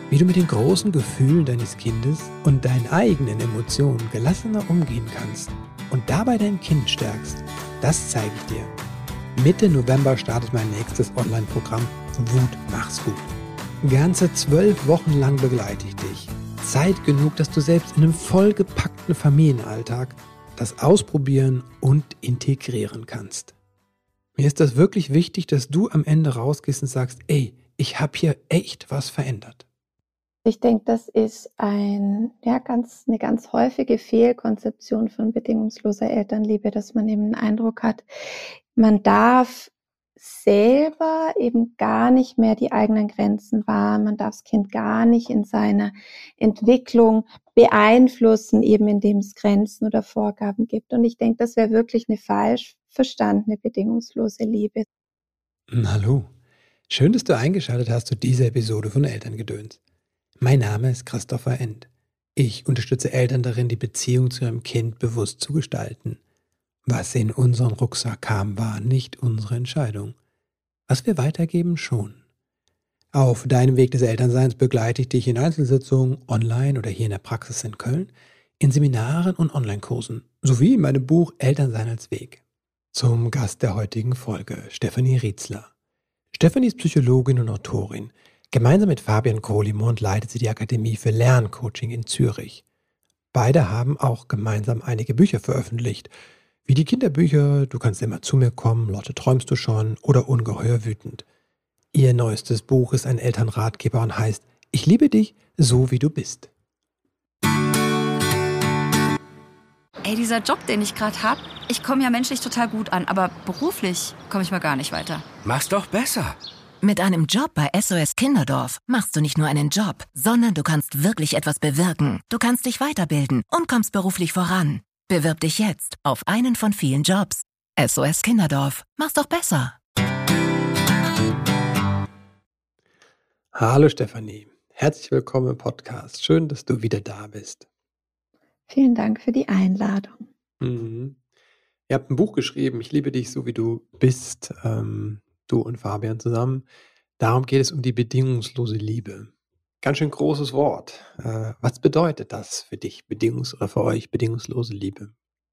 wie du mit den großen Gefühlen deines Kindes und deinen eigenen Emotionen gelassener umgehen kannst und dabei dein Kind stärkst, das zeige ich dir. Mitte November startet mein nächstes Online-Programm Wut mach's gut. Ganze 12 Wochen lang begleite ich dich. Zeit genug, dass du selbst in einem vollgepackten Familienalltag das ausprobieren und integrieren kannst. Mir ist das wirklich wichtig, dass du am Ende rausgehst und sagst, ey, ich habe hier echt was verändert. Ich denke, das ist eine ganz häufige Fehlkonzeption von bedingungsloser Elternliebe, dass man eben den Eindruck hat, man darf selber eben gar nicht mehr die eigenen Grenzen wahren, man darf das Kind gar nicht in seiner Entwicklung beeinflussen, eben indem es Grenzen oder Vorgaben gibt. Und ich denke, das wäre wirklich eine falsch verstandene bedingungslose Liebe. Hallo, schön, dass du eingeschaltet hast zu dieser Episode von Elterngedöns. Mein Name ist Christopher End. Ich unterstütze Eltern darin, die Beziehung zu ihrem Kind bewusst zu gestalten. Was in unseren Rucksack kam, war nicht unsere Entscheidung. Was wir weitergeben, schon. Auf deinem Weg des Elternseins begleite ich dich in Einzelsitzungen, online oder hier in der Praxis in Köln, in Seminaren und Online-Kursen, sowie in meinem Buch Elternsein als Weg. Zum Gast der heutigen Folge, Stefanie Rietzler. Stefanie ist Psychologin und Autorin. Gemeinsam mit Fabian Kohlimund leitet sie die Akademie für Lerncoaching in Zürich. Beide haben auch gemeinsam einige Bücher veröffentlicht, wie die Kinderbücher Du kannst immer zu mir kommen, Lotte träumst du schon oder Ungeheuer wütend. Ihr neuestes Buch ist ein Elternratgeber und heißt Ich liebe dich, so wie du bist. Ey, dieser Job, den ich gerade habe, ich komme ja menschlich total gut an, aber beruflich komme ich mal gar nicht weiter. Mach's doch besser. Mit einem Job bei SOS Kinderdorf machst du nicht nur einen Job, sondern du kannst wirklich etwas bewirken. Du kannst dich weiterbilden und kommst beruflich voran. Bewirb dich jetzt auf einen von vielen Jobs. SOS Kinderdorf, mach's doch besser. Hallo Stefanie, herzlich willkommen im Podcast. Schön, dass du wieder da bist. Vielen Dank für die Einladung. Ihr habt ein Buch geschrieben, Ich liebe dich, so wie du bist, du und Fabian zusammen. Darum geht es um die bedingungslose Liebe. Ganz schön großes Wort. Was bedeutet das für dich, oder für euch, bedingungslose Liebe?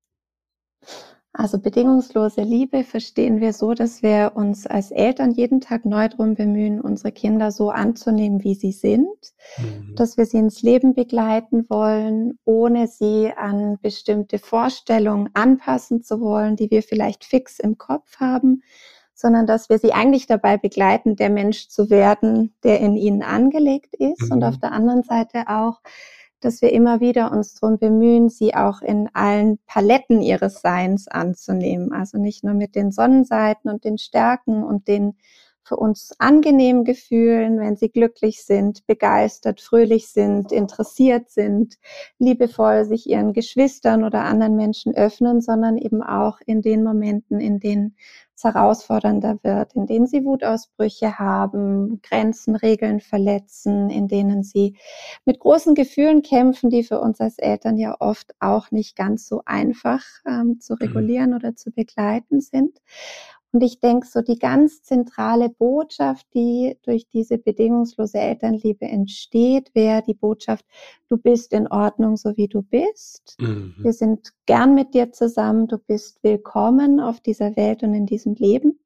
Also bedingungslose Liebe verstehen wir so, dass wir uns als Eltern jeden Tag neu darum bemühen, unsere Kinder so anzunehmen, wie sie sind, dass wir sie ins Leben begleiten wollen, ohne sie an bestimmte Vorstellungen anpassen zu wollen, die wir vielleicht fix im Kopf haben, sondern dass wir sie eigentlich dabei begleiten, der Mensch zu werden, der in ihnen angelegt ist. Und auf der anderen Seite auch, dass wir immer wieder uns darum bemühen, sie auch in allen Paletten ihres Seins anzunehmen. Also nicht nur mit den Sonnenseiten und den Stärken und den für uns angenehmen Gefühlen, wenn sie glücklich sind, begeistert, fröhlich sind, interessiert sind, liebevoll sich ihren Geschwistern oder anderen Menschen öffnen, sondern eben auch in den Momenten, in denen es herausfordernder wird, in denen sie Wutausbrüche haben, Grenzen, Regeln verletzen, in denen sie mit großen Gefühlen kämpfen, die für uns als Eltern ja oft auch nicht ganz so einfach zu regulieren oder zu begleiten sind. Und ich denke, so die ganz zentrale Botschaft, die durch diese bedingungslose Elternliebe entsteht, wäre die Botschaft, du bist in Ordnung, so wie du bist. Wir sind gern mit dir zusammen, du bist willkommen auf dieser Welt und in diesem Leben.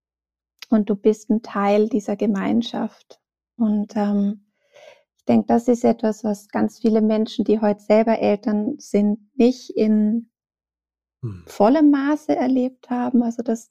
Und du bist ein Teil dieser Gemeinschaft. Und ich denke, das ist etwas, was ganz viele Menschen, die heute selber Eltern sind, nicht in vollem Maße erlebt haben. Also das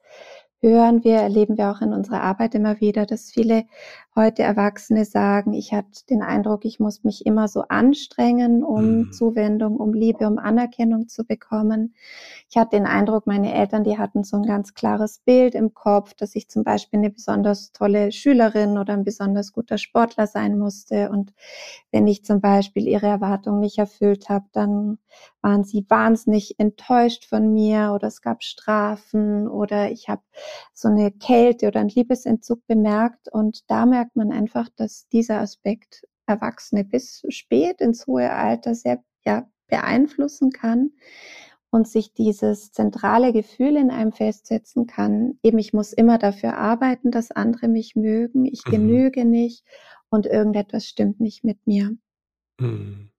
erleben wir auch in unserer Arbeit immer wieder, dass viele heute Erwachsene sagen, ich hatte den Eindruck, ich muss mich immer so anstrengen, um Zuwendung, um Liebe, um Anerkennung zu bekommen. Ich hatte den Eindruck, meine Eltern, die hatten so ein ganz klares Bild im Kopf, dass ich zum Beispiel eine besonders tolle Schülerin oder ein besonders guter Sportler sein musste. Und wenn ich zum Beispiel ihre Erwartungen nicht erfüllt habe, dann waren sie wahnsinnig enttäuscht von mir oder es gab Strafen oder ich habe so eine Kälte oder einen Liebesentzug bemerkt. Und da merkt man einfach, dass dieser Aspekt Erwachsene bis spät ins hohe Alter sehr beeinflussen kann und sich dieses zentrale Gefühl in einem festsetzen kann, eben ich muss immer dafür arbeiten, dass andere mich mögen, ich genüge nicht und irgendetwas stimmt nicht mit mir. Mhm.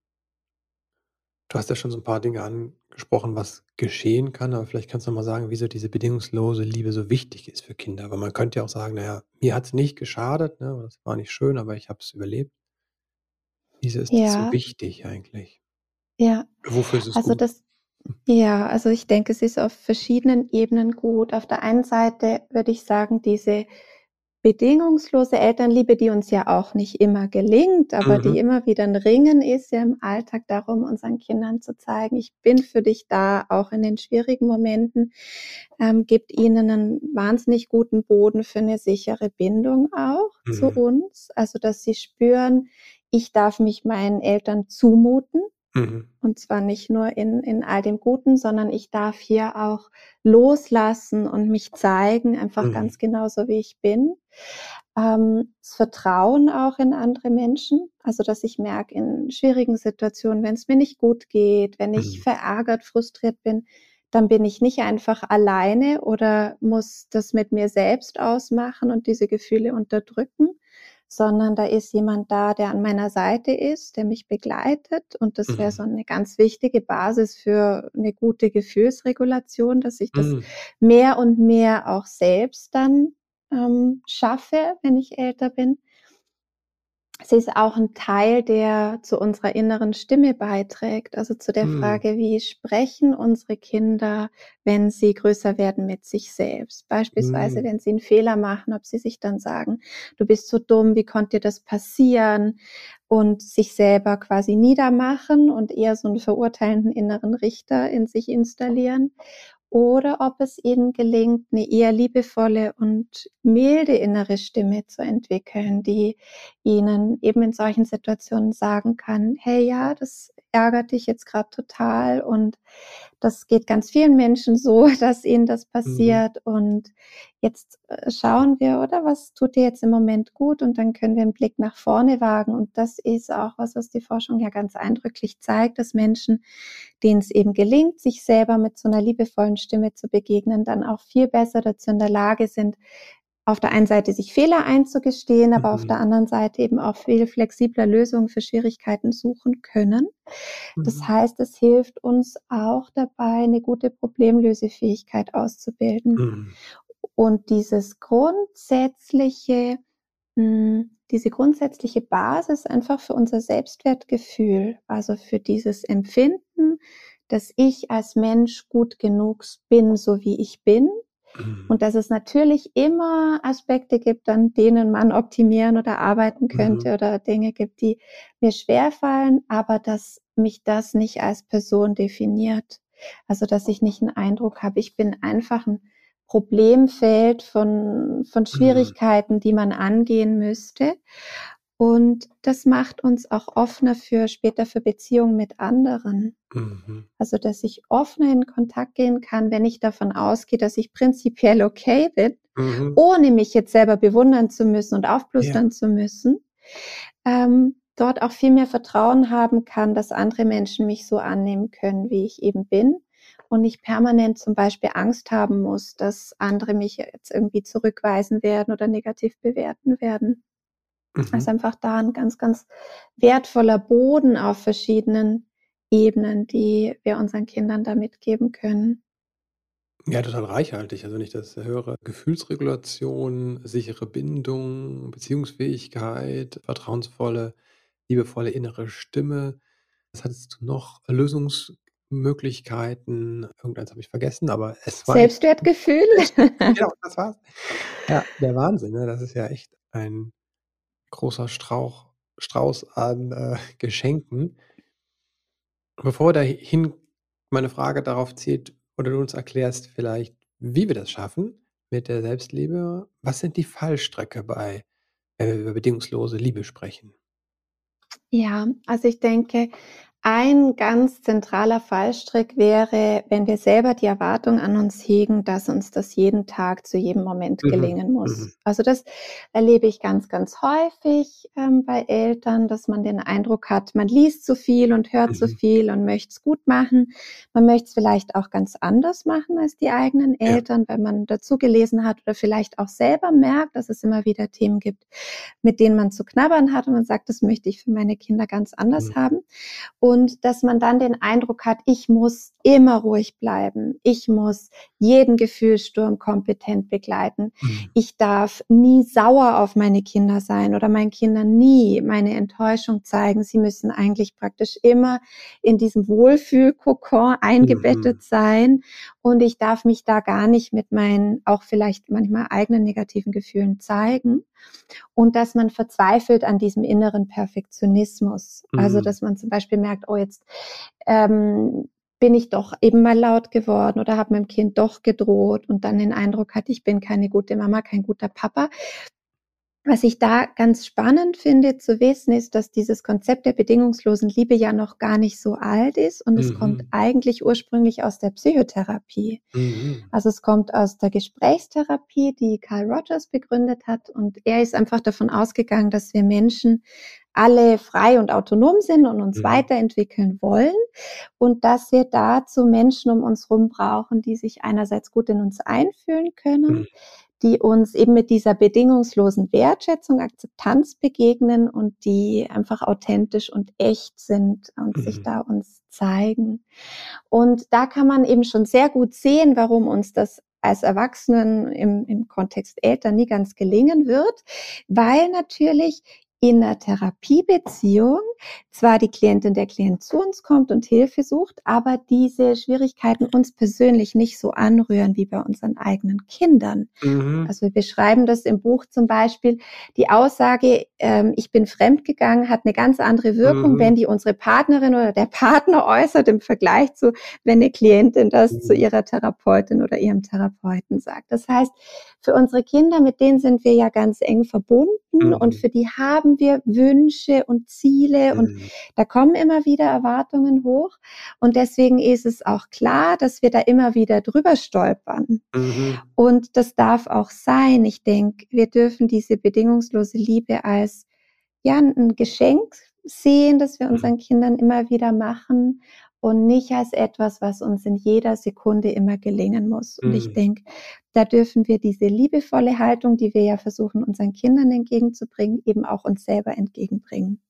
Du hast ja schon so ein paar Dinge angesprochen, was geschehen kann, aber vielleicht kannst du noch mal sagen, wieso diese bedingungslose Liebe so wichtig ist für Kinder. Weil man könnte ja auch sagen: „Na ja, mir hat's nicht geschadet, ne, oder es war nicht schön, aber ich habe es überlebt.“ Wieso ist das so Ja, wichtig eigentlich? ja. Wofür ist es Also gut? das Ja, also ich denke, es ist auf verschiedenen Ebenen gut. Auf der einen Seite würde ich sagen, diese bedingungslose Elternliebe, die uns ja auch nicht immer gelingt, aber die Mhm, immer wieder 'n Ringen ist ja im Alltag darum, unseren Kindern zu zeigen: „Ich bin für dich da, auch in den schwierigen Momenten“, gibt ihnen 'nen wahnsinnig guten Boden für 'ne sichere Bindung auch zu mhm, uns. Also, dass sie spüren: „Ich darf mich meinen Eltern zumuten.“ mhm, Und zwar nicht nur in all dem Guten, sondern ich darf hier auch loslassen und mich zeigen, einfach mhm, ganz genauso, wie ich bin. Das Vertrauen auch in andere Menschen, also, dass ich merke in schwierigen Situationen, wenn's mir nicht gut geht, wenn ich mhm, verärgert, frustriert bin, dann bin ich nicht einfach alleine oder muss das mit mir selbst ausmachen und diese Gefühle unterdrücken, sondern da ist jemand da, der an meiner Seite ist, der mich begleitet. Und das wäre so mhm, 'ne ganz wichtige Basis für 'ne gute Gefühlsregulation, dass ich das mhm, mehr und mehr auch selbst dann, schaffe, wenn ich älter bin. Sie ist auch 'n Teil, der zu unserer inneren Stimme beiträgt, also zu der mhm, Frage: Wie sprechen unsere Kinder, wenn sie größer werden mit sich selbst? Beispielsweise, mhm, wenn sie 'n Fehler machen, ob sie sich dann sagen: „Du bist so dumm, wie konnte dir das passieren?“ Und sich selber quasi niedermachen und eher so 'n verurteilenden inneren Richter in sich installieren. Oder ob es ihnen gelingt, 'ne eher liebevolle und milde innere Stimme zu entwickeln, die ihnen eben in solchen Situationen sagen kann: „Hey, ja, das ärgert dich jetzt grad total und das geht ganz vielen Menschen so, dass ihnen das mhm, passiert und jetzt, schauen wir, oder, was tut dir jetzt im Moment gut und dann können wir 'n Blick nach vorne wagen.“ Und das ist auch was, was die Forschung ja ganz eindrücklich zeigt, dass Menschen, denen es eben gelingt, sich selber mit so 'ner liebevollen Stimme zu begegnen, dann auch viel besser dazu in der Lage sind, auf der einen Seite sich Fehler einzugestehen, aber auf mhm, der anderen Seite eben auch viel flexibler Lösungen für Schwierigkeiten suchen können. Das mhm, heißt, es hilft uns auch dabei, 'ne gute Problemlösefähigkeit auszubilden. mhm, Und diese grundsätzliche Basis einfach für unser Selbstwertgefühl, also für dieses Empfinden, dass ich als Mensch gut genug bin, so wie ich bin, mhm, und dass es natürlich immer Aspekte gibt, an denen man optimieren oder arbeiten mhm, könnte oder Dinge gibt, die mir schwerfallen, aber dass mich das nicht als Person definiert. Also, dass ich nicht 'n Eindruck habe, ich bin einfach 'n Problemfeld von mhm, Schwierigkeiten, die man angehen müsste. Und das macht uns auch offener für später für Beziehungen mit anderen. mhm, Also, dass ich offener in Kontakt gehen kann, wenn ich davon ausgehe, dass ich prinzipiell okay bin, mhm. ohne mich jetzt selber bewundern zu müssen und Ja, aufplustern zu müssen. Dort auch viel mehr Vertrauen haben kann, dass andere Menschen mich so annehmen können, wie ich eben bin und nicht permanent zum Beispiel Angst haben muss, dass andere mich jetzt irgendwie zurückweisen werden oder negativ bewerten werden. mhm. Also, einfach da 'n ganz, ganz wertvoller Boden auf verschiedenen Ebenen, die wir unseren Kindern da mitgeben können. Ja, total reichhaltig. Also, wenn ich das höre, Gefühlsregulation, sichere Bindung, Beziehungsfähigkeit, vertrauensvolle, liebevolle innere Stimme. Was hattest du noch? Lösungsmöglichkeiten. Irgendeins habe ich vergessen, aber es war echt Selbstwertgefühl? genau, das war's. Ja, der Wahnsinn, ne? Das ist ja echt ein großer Strauß an, Geschenken. Bevor wir dahin meine Frage darauf zielt oder du uns erklärst vielleicht, wie wir das schaffen mit der Selbstliebe. Was sind die Fallstricke bei wenn wir über bedingungslose Liebe sprechen? Ja, also ich denke, Ein ganz zentraler Fallstrick wäre, wenn wir selber die Erwartung an uns hegen, dass uns das jeden Tag zu jedem Moment gelingen muss. Also das erlebe ich ganz, ganz häufig bei Eltern, dass man den Eindruck hat, man liest zu viel und hört zu viel und möchte es gut machen. Man möchte es vielleicht auch ganz anders machen als die eigenen Eltern, wenn man dazu gelesen hat oder vielleicht auch selber merkt, dass es immer wieder Themen gibt, mit denen man zu knabbern hat und man sagt, das möchte ich für meine Kinder ganz anders haben. Und dass man dann den Eindruck hat, ich muss immer ruhig bleiben. Ich muss jeden Gefühlssturm kompetent begleiten. Ich darf nie sauer auf meine Kinder sein oder meinen Kindern nie meine Enttäuschung zeigen. Sie müssen eigentlich praktisch immer in diesem Wohlfühlkokon eingebettet sein. Und ich darf mich da gar nicht mit meinen auch vielleicht manchmal eigenen negativen Gefühlen zeigen. Und dass man verzweifelt an diesem inneren Perfektionismus. Also dass man zum Beispiel merkt, oh, jetzt bin ich doch eben mal laut geworden oder habe meinem Kind doch gedroht und dann den Eindruck hat, ich bin keine gute Mama, kein guter Papa. Was ich da ganz spannend finde zu wissen, ist, dass dieses Konzept der bedingungslosen Liebe ja noch gar nicht so alt ist und es kommt eigentlich ursprünglich aus der Psychotherapie. Also es kommt aus der Gesprächstherapie, die Carl Rogers begründet hat und er ist einfach davon ausgegangen, dass wir Menschen alle frei und autonom sind und uns weiterentwickeln wollen und dass wir dazu Menschen um uns herum brauchen, die sich einerseits gut in uns einfühlen können, die uns eben mit dieser bedingungslosen Wertschätzung, Akzeptanz begegnen und die einfach authentisch und echt sind und sich da uns zeigen. Und da kann man eben schon sehr gut sehen, warum uns das als Erwachsenen im Kontext Eltern nie ganz gelingen wird, weil natürlich in einer Therapiebeziehung zwar die Klientin, der Klient zu uns kommt und Hilfe sucht, aber diese Schwierigkeiten uns persönlich nicht so anrühren wie bei unseren eigenen Kindern. Also wir beschreiben das im Buch zum Beispiel, die Aussage, ich bin fremdgegangen, hat eine ganz andere Wirkung, wenn die unsere Partnerin oder der Partner äußert im Vergleich zu, wenn eine Klientin das zu ihrer Therapeutin oder ihrem Therapeuten sagt. Das heißt, für unsere Kinder, mit denen sind wir ja ganz eng verbunden und für die haben wir Wünsche und Ziele und da kommen immer wieder Erwartungen hoch und deswegen ist es auch klar, dass wir da immer wieder drüber stolpern. Und das darf auch sein. Ich denke, wir dürfen diese bedingungslose Liebe als ja ein Geschenk sehen, das wir unseren Kindern immer wieder machen und nicht als etwas, was uns in jeder Sekunde immer gelingen muss. Und ich denke, da dürfen wir diese liebevolle Haltung, die wir ja versuchen, unseren Kindern entgegenzubringen, eben auch uns selber entgegenbringen.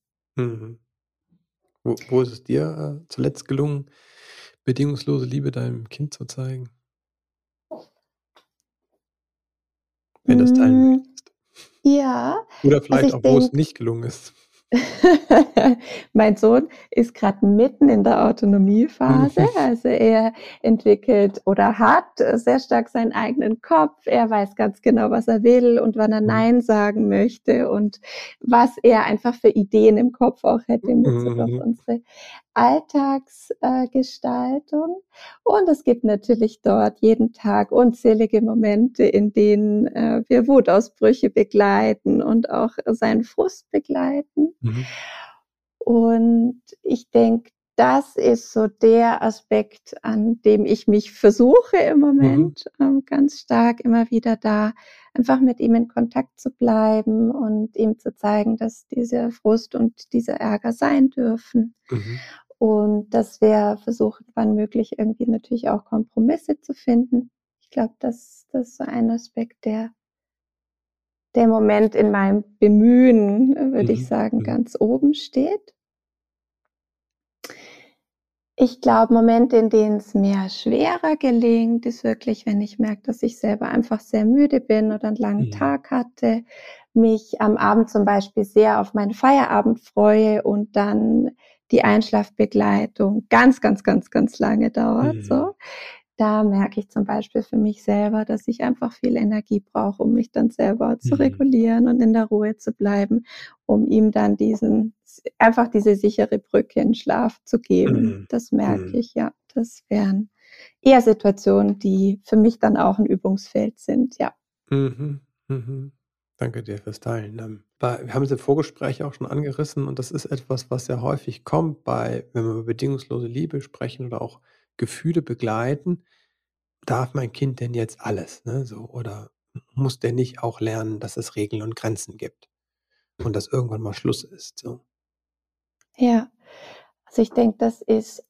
Wo ist es dir zuletzt gelungen, bedingungslose Liebe deinem Kind zu zeigen? Wenn du es teilen möchtest. Ja. Oder vielleicht auch, wo es nicht gelungen ist. Mein Sohn ist gerade mitten in der Autonomiephase, also er entwickelt oder hat sehr stark seinen eigenen Kopf. Er weiß ganz genau, was er will und wann er Nein sagen möchte und was er einfach für Ideen im Kopf auch hätte in Bezug auf unsere Alltagsgestaltung. Und es gibt natürlich dort jeden Tag unzählige Momente, in denen wir Wutausbrüche begleiten und auch seinen Frust begleiten. Und ich denke, das ist so der Aspekt, an dem ich mich versuche im Moment ganz stark immer wieder da einfach mit ihm in Kontakt zu bleiben und ihm zu zeigen, dass dieser Frust und dieser Ärger sein dürfen. Und dass wir versuchen, wann möglich irgendwie natürlich auch Kompromisse zu finden. Ich glaube, das ist so ein Aspekt, der Moment in meinem Bemühen, würde ich sagen, ganz oben steht. Ich glaube, Momente, in denen es mir schwerer gelingt, ist wirklich, wenn ich merke, dass ich selber einfach sehr müde bin oder einen langen Tag hatte, mich am Abend zum Beispiel sehr auf meinen Feierabend freue und dann die Einschlafbegleitung ganz, ganz, ganz, ganz lange dauert. So. Da merke ich zum Beispiel für mich selber, dass ich einfach viel Energie brauche, um mich dann selber zu regulieren und in der Ruhe zu bleiben, um ihm dann einfach diese sichere Brücke in Schlaf zu geben. Das merke ich, ja. Das wären eher Situationen, die für mich dann auch ein Übungsfeld sind, ja. Danke dir fürs Teilen. Wir haben es im Vorgespräch auch schon angerissen und das ist etwas, was sehr häufig kommt wenn wir über bedingungslose Liebe sprechen oder auch Gefühle begleiten. Darf mein Kind denn jetzt alles, ne, so? Oder muss der nicht auch lernen, dass es Regeln und Grenzen gibt und dass irgendwann mal Schluss ist, so? Ja, also ich denke, das ist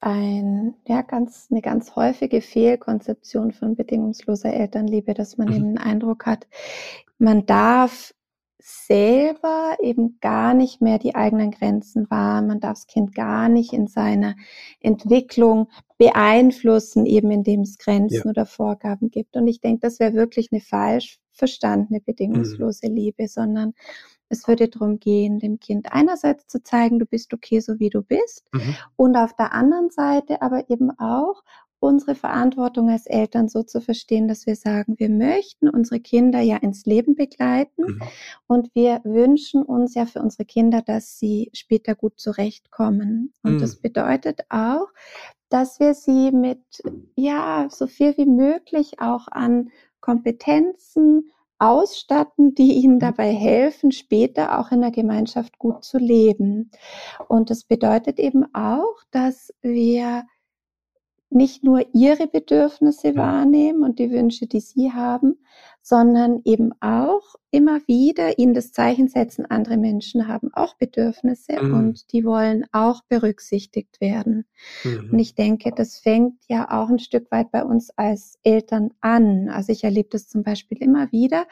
eine ganz häufige Fehlkonzeption von bedingungsloser Elternliebe, dass man Mhm. eben den Eindruck hat, man darf selber eben gar nicht mehr die eigenen Grenzen wahren. Man darf das Kind gar nicht in seiner Entwicklung beeinflussen, eben indem es Ja. Grenzen oder Vorgaben gibt. Und ich denke, das wäre wirklich eine falsch verstandene Mhm. bedingungslose Liebe, sondern es würde darum gehen, dem Kind einerseits zu zeigen, du bist okay, so wie du bist, Mhm. und auf der anderen Seite aber eben auch unsere Verantwortung als Eltern so zu verstehen, dass wir sagen, wir möchten unsere Kinder ja ins Leben begleiten Mhm. und wir wünschen uns ja für unsere Kinder, dass sie später gut zurechtkommen. Und das Mhm. bedeutet auch, dass wir sie mit, ja, so viel wie möglich auch an Kompetenzen ausstatten, die ihnen Mhm. dabei helfen, später auch in der Gemeinschaft gut zu leben. Und das bedeutet eben auch, dass wir nicht nur ihre Bedürfnisse Mhm. wahrnehmen und die Wünsche, die sie haben, sondern eben auch immer wieder ihnen das Zeichen setzen, andere Menschen haben auch Bedürfnisse Mhm. und die wollen auch berücksichtigt werden. Und Mhm. ich denke, das fängt ja auch ein Stück weit bei uns als Eltern an. Also ich erlebe das zum Beispiel immer wieder,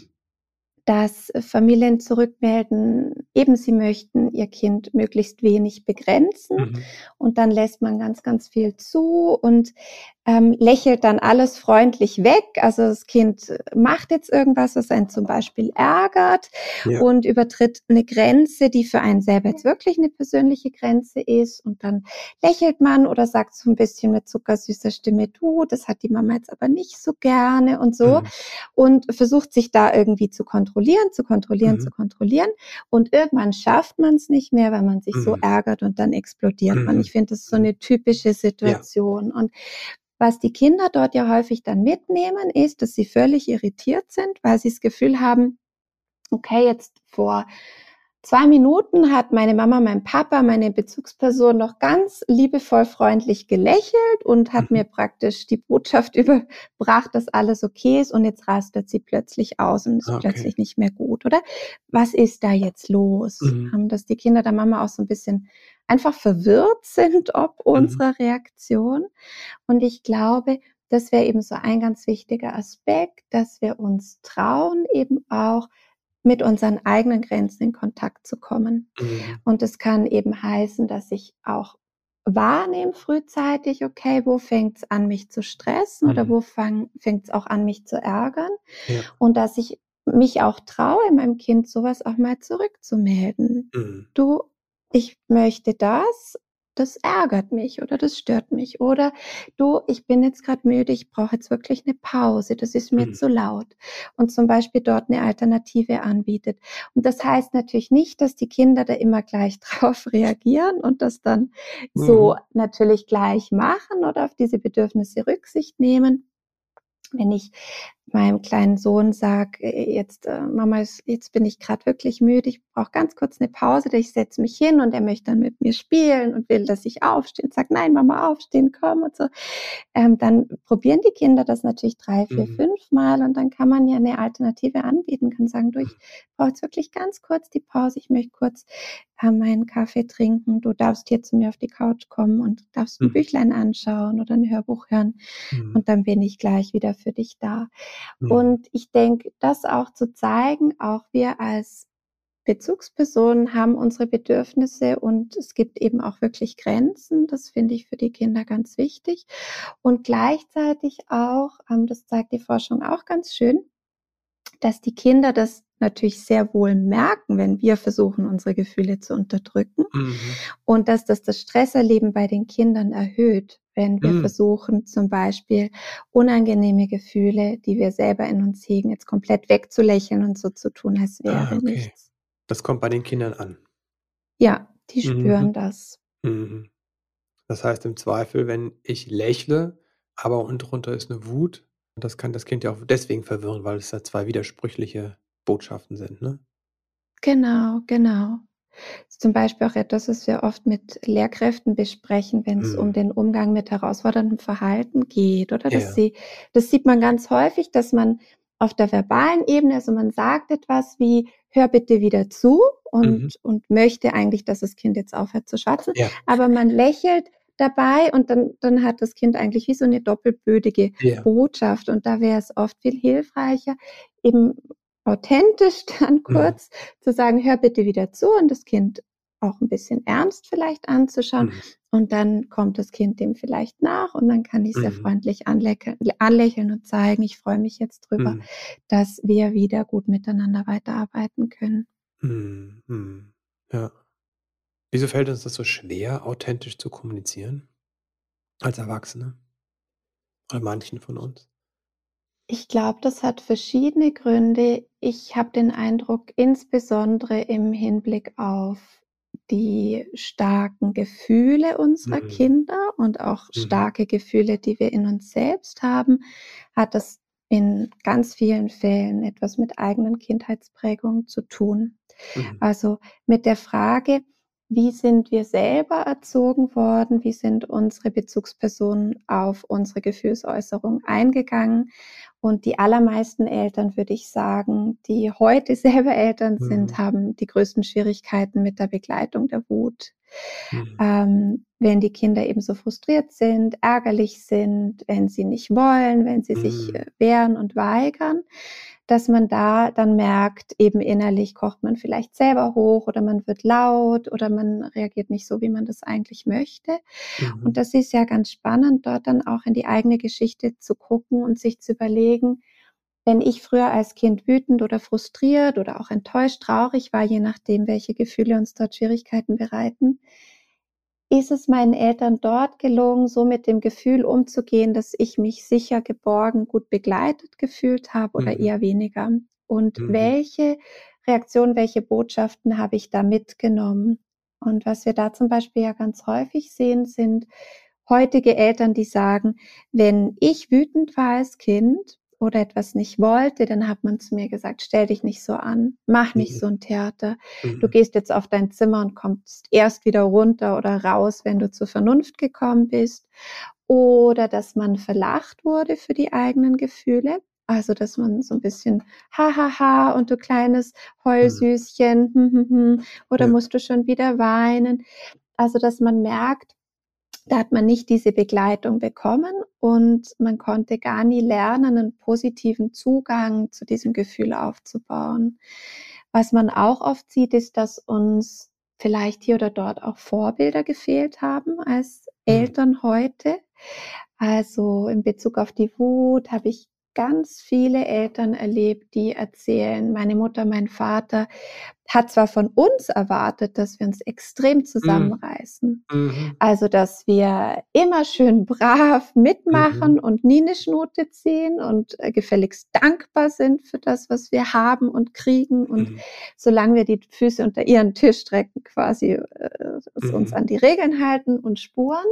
dass Familien zurückmelden, eben sie möchten ihr Kind möglichst wenig begrenzen Mhm. und dann lässt man ganz, ganz viel zu und lächelt dann alles freundlich weg. Also das Kind macht jetzt irgendwas, was einen zum Beispiel ärgert Ja. und übertritt eine Grenze, die für einen selber jetzt wirklich eine persönliche Grenze ist. Und dann lächelt man oder sagt so ein bisschen mit zuckersüßer Stimme, du, das hat die Mama jetzt aber nicht so gerne und so. Mhm. Und versucht sich da irgendwie zu kontrollieren, zu kontrollieren, Mhm. zu kontrollieren. Und irgendwann schafft man es nicht mehr, weil man sich so Mhm. ärgert und dann explodiert man. Mhm. Ich finde, das ist so Mhm. eine typische Ja. Situation. Und was die Kinder dort ja häufig dann mitnehmen, ist, dass sie völlig irritiert sind, weil sie das Gefühl haben, okay, jetzt vor 2 Minuten hat meine Mama, mein Papa, meine Bezugsperson noch ganz liebevoll freundlich gelächelt und hat Mhm. mir praktisch die Botschaft überbracht, dass alles okay ist und jetzt rastet sie plötzlich aus und ist Ah, okay. plötzlich nicht mehr gut, oder? Was ist da jetzt los? Mhm. Dass die Kinder der Mama auch so ein bisschen einfach verwirrt sind ob Mhm. unserer Reaktion. Und ich glaube, das wäre eben so ein ganz wichtiger Aspekt, dass wir uns trauen, eben auch mit unseren eigenen Grenzen in Kontakt zu kommen. Mhm. Und es kann eben heißen, dass ich auch wahrnehme frühzeitig, okay, wo fängt es an, mich zu stressen oder Mhm. wo fängt es auch an, mich zu ärgern. Ja. Und dass ich mich auch traue, meinem Kind sowas auch mal zurückzumelden. Mhm. Du, ich möchte das ärgert mich oder das stört mich. Oder du, ich bin jetzt gerade müde, ich brauche jetzt wirklich eine Pause, das ist mir Mhm. zu laut. Und zum Beispiel dort eine Alternative anbietet. Und das heißt natürlich nicht, dass die Kinder da immer gleich drauf reagieren und das dann so Mhm. natürlich gleich machen oder auf diese Bedürfnisse Rücksicht nehmen. Wenn ich meinem kleinen Sohn sage, Mama, jetzt bin ich gerade wirklich müde, ich brauche ganz kurz eine Pause, ich setze mich hin und er möchte dann mit mir spielen und will, dass ich aufstehe und sage, nein, Mama, aufstehen, komm und so. Dann probieren die Kinder das natürlich 3, 4, Mhm. 5 Mal und dann kann man ja eine Alternative anbieten, kann sagen, du, Mhm. ich brauche jetzt wirklich ganz kurz die Pause, ich möchte kurz meinen Kaffee trinken, du darfst hier zu mir auf die Couch kommen und darfst ein Mhm. Büchlein anschauen oder ein Hörbuch hören Mhm. und dann bin ich gleich wieder für dich da. Mhm. Und ich denke, das auch zu zeigen, auch wir als Bezugspersonen haben unsere Bedürfnisse und es gibt eben auch wirklich Grenzen. Das finde ich für die Kinder ganz wichtig. Und gleichzeitig auch, das zeigt die Forschung auch ganz schön, dass die Kinder das natürlich sehr wohl merken, wenn wir versuchen, unsere Gefühle zu unterdrücken Mhm. und dass das Stresserleben bei den Kindern erhöht, wenn wir Mhm. versuchen, zum Beispiel unangenehme Gefühle, die wir selber in uns hegen, jetzt komplett wegzulächeln und so zu tun, als Ah, wäre okay. nichts. Das kommt bei den Kindern an. Ja, die Mhm. spüren das. Mhm. Das heißt im Zweifel, wenn ich lächle, aber unten drunter ist 'ne Wut, das kann das Kind ja auch deswegen verwirren, weil es ja 2 widersprüchliche Botschaften sind, ne? Genau, genau. Ist zum Beispiel auch etwas, was wir oft mit Lehrkräften besprechen, wenn es um Mhm. den Umgang mit herausforderndem Verhalten geht, oder? Ja. Das sieht man ganz häufig, dass man auf der verbalen Ebene, also man sagt etwas wie: „Hör bitte wieder zu“, Mhm. und möchte eigentlich, dass das Kind jetzt aufhört zu schwatzen, Ja. aber man lächelt dabei und dann hat das Kind eigentlich wie so 'ne doppelbödige Ja. Botschaft. Und da wäre es oft viel hilfreicher, eben authentisch dann Mhm. kurz zu sagen: „Hör bitte wieder zu“, und das Kind auch 'n bisschen ernst vielleicht anzuschauen. Mhm. Und dann kommt das Kind dem vielleicht nach und dann kann ich sehr Mhm. freundlich anlächeln und zeigen: „Ich freue mich jetzt drüber, Mhm. dass wir wieder gut miteinander weiterarbeiten können.“ Mhm. Mhm. Ja. Wieso fällt uns das so schwer, authentisch zu kommunizieren als Erwachsene? Bei manchen von uns? Ich glaube, das hat verschiedene Gründe. Ich habe den Eindruck, insbesondere im Hinblick auf die starken Gefühle unserer Mhm. Kinder und auch Mhm. starke Gefühle, die wir in uns selbst haben, hat das in ganz vielen Fällen etwas mit eigenen Kindheitsprägungen zu tun. Mhm. Also, mit der Frage: Wie sind wir selber erzogen worden? Wie sind unsere Bezugspersonen auf unsere Gefühlsäußerung eingegangen? Und die allermeisten Eltern, würde ich sagen, die heute selber Eltern Mhm. sind, haben die größten Schwierigkeiten mit der Begleitung der Wut. Mhm. Wenn die Kinder eben so frustriert sind, ärgerlich sind, wenn sie nicht wollen, wenn sie sich, Mhm. wehren und weigern, dass man da dann merkt, eben innerlich kocht man vielleicht selber hoch oder man wird laut oder man reagiert nicht so, wie man das eigentlich möchte. Und Mhm. das ist ja ganz spannend, dort dann auch in die eigene Geschichte zu gucken und sich zu überlegen: Wenn ich früher als Kind wütend oder frustriert oder auch enttäuscht, traurig war, je nachdem, welche Gefühle uns dort Schwierigkeiten bereiten, ist es meinen Eltern dort gelungen, so mit dem Gefühl umzugehen, dass ich mich sicher, geborgen, gut begleitet gefühlt habe oder Mhm. eher weniger? Und Mhm. welche Reaktionen, welche Botschaften habe ich da mitgenommen? Und was wir da zum Beispiel ja ganz häufig sehen, sind heutige Eltern, die sagen: „Wenn ich wütend war als Kind oder etwas nicht wollte, dann hat man zu mir gesagt: ‚Stell dich nicht so an, mach nicht Mhm. so 'n Theater. Du Mhm. gehst jetzt auf dein Zimmer und kommst erst wieder runter oder raus, wenn du zur Vernunft gekommen bist.‘“ Oder dass man verlacht wurde für die eigenen Gefühle. Also, dass man so 'n bisschen: „Ha, ha, ha, und du kleines Mhm. Heulsüßchen, oder Ja. musst du schon wieder weinen?“ Also, dass man merkt, da hat man nicht diese Begleitung bekommen und man konnte gar nie lernen, 'nen positiven Zugang zu diesem Gefühl aufzubauen. Was man auch oft sieht, ist, dass uns vielleicht hier oder dort auch Vorbilder gefehlt haben als Mhm. Eltern heute. Also, in Bezug auf die Wut habe ich ganz viele Eltern erlebt, die erzählen: „Meine Mutter, mein Vater hat zwar von uns erwartet, dass wir uns extrem Mhm. zusammenreißen, Mhm. also, dass wir immer schön brav Mhm. mitmachen und nie 'ne Schnute ziehen und, gefälligst dankbar sind für das, was wir haben und kriegen und Mhm. solange wir die Füße unter ihren Tisch strecken, quasi, uns Mhm. an die Regeln halten und spuren.“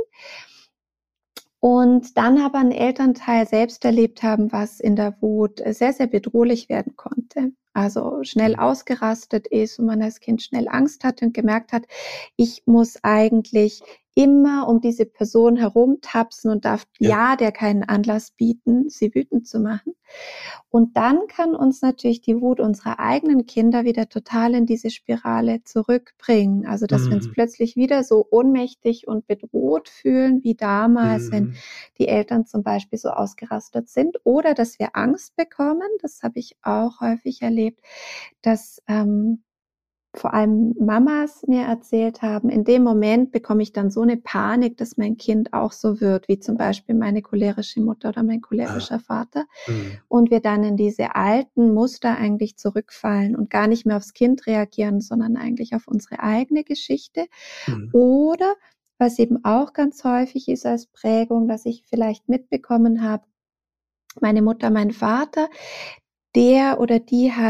Und dann aber 'n Elternteil selbst erlebt haben, was in der Wut, sehr, sehr bedrohlich werden konnte. Also, schnell Mhm. ausgerastet ist und man als Kind schnell Angst hatte und gemerkt hat: „Ich muss eigentlich immer um diese Person herumtapsen und darf Ja. ja der keinen Anlass bieten, sie wütend zu machen.“ Und dann kann uns natürlich die Wut unserer eigenen Kinder wieder total in diese Spirale zurückbringen. Also, dass wir uns Mhm. plötzlich wieder so ohnmächtig und bedroht fühlen wie damals, wenn Mhm. die Eltern zum Beispiel so ausgerastet sind oder dass wir Angst bekommen. Das habe ich auch häufig erlebt, dass, vor allem Mamas mir erzählt haben: „In dem Moment bekomme ich dann so 'ne Panik, dass mein Kind auch so wird, wie zum Beispiel meine cholerische Mutter oder mein Ah. cholerischer Vater.“ Mhm. Und wir dann in diese alten Muster eigentlich zurückfallen und gar nicht mehr aufs Kind reagieren, sondern eigentlich auf unsere eigene Geschichte. Mhm. Oder was eben auch ganz häufig ist als Prägung, dass ich vielleicht mitbekommen habe, meine Mutter, mein Vater, der oder die hat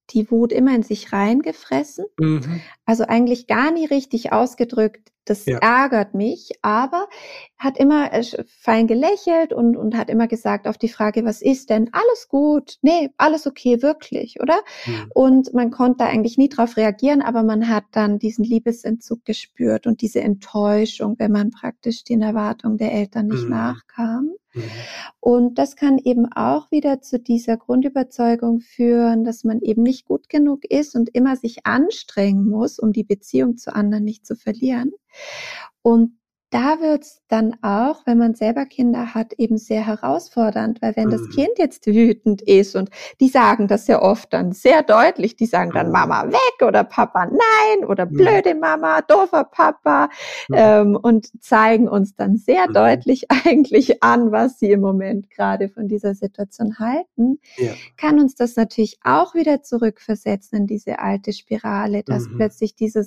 die Wut immer in sich reingefressen. Also eigentlich gar nie richtig ausgedrückt, das ärgert mich, aber hat immer fein gelächelt und hat immer gesagt auf die Frage, was ist denn? Alles gut, nee, alles okay, wirklich, oder? Und man konnte eigentlich nie darauf reagieren, aber man hat dann diesen Liebesentzug gespürt und diese Enttäuschung, wenn man praktisch den Erwartungen der Eltern nicht nachkam. Und das kann eben auch wieder zu dieser Grundüberzeugung führen, dass man eben nicht gut genug ist und immer sich anstrengen muss, um die Beziehung zu anderen nicht zu verlieren. Und da wird's dann auch, wenn man selber Kinder hat, eben sehr herausfordernd, weil wenn das Kind jetzt wütend ist und die sagen das ja oft dann sehr deutlich, die sagen dann Mama weg oder Papa nein oder blöde Mama, doofer Papa und zeigen uns dann sehr deutlich eigentlich an, was sie im Moment gerade von dieser Situation halten, kann uns das natürlich auch wieder zurückversetzen in diese alte Spirale, dass plötzlich diese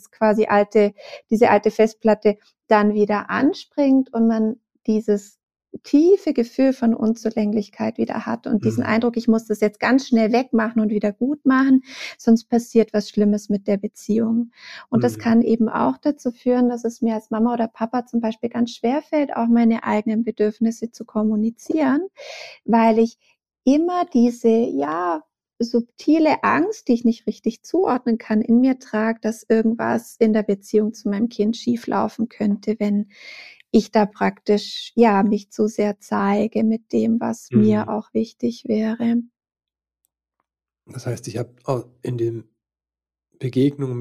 alte Festplatte dann wieder anspringt und man dieses tiefe Gefühl von Unzulänglichkeit wieder hat und diesen Eindruck, ich muss das jetzt ganz schnell wegmachen und wieder gut machen, sonst passiert was Schlimmes mit der Beziehung. Und das kann eben auch dazu führen, dass es mir als Mama oder Papa zum Beispiel ganz schwer fällt, auch meine eigenen Bedürfnisse zu kommunizieren, weil ich immer diese, subtile Angst, die ich nicht richtig zuordnen kann, in mir trage, dass irgendwas in der Beziehung zu meinem Kind schieflaufen könnte, wenn ich da praktisch, mich zu sehr zeige mit dem, was mir auch wichtig wäre. Das heißt, ich habe in den Begegnungen